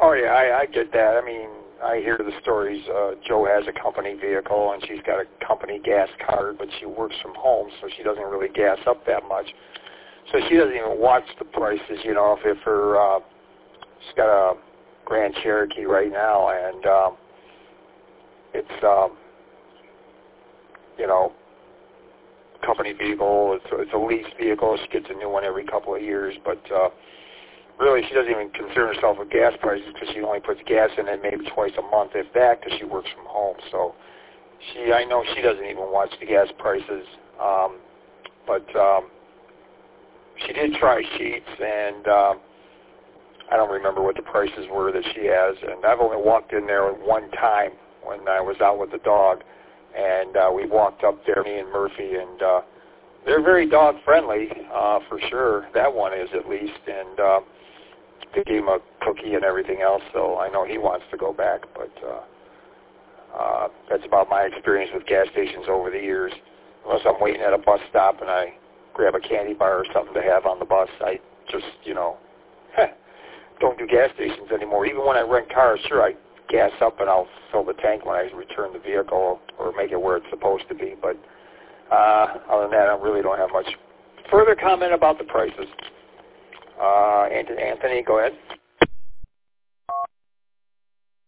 Oh, yeah, I get that. I mean, I hear the stories. Joe has a company vehicle, and she's got a company gas card, but she works from home, so she doesn't really gas up that much. So she doesn't even watch the prices, you know, if her, she's got a Grand Cherokee right now, and it's, you know, company vehicle. It's a leased vehicle. She gets a new one every couple of years, but really she doesn't even concern herself with gas prices because she only puts gas in it maybe twice a month, if that, because she works from home. So I know she doesn't even watch the gas prices, but she did try Sheetz, and I don't remember what the prices were that she has, and I've only walked in there one time when I was out with the dog, and we walked up there, me and Murphy, and they're very dog-friendly, for sure. That one is, at least, and they gave him a cookie and everything else, so I know he wants to go back, but that's about my experience with gas stations over the years. Unless I'm waiting at a bus stop and I grab a candy bar or something to have on the bus, I just, you know, don't do gas stations anymore. Even when I rent cars, sure, I gas up and I'll fill the tank when I return the vehicle or make it where it's supposed to be, but other than that, I really don't have much further comment about the prices. Anthony, go ahead.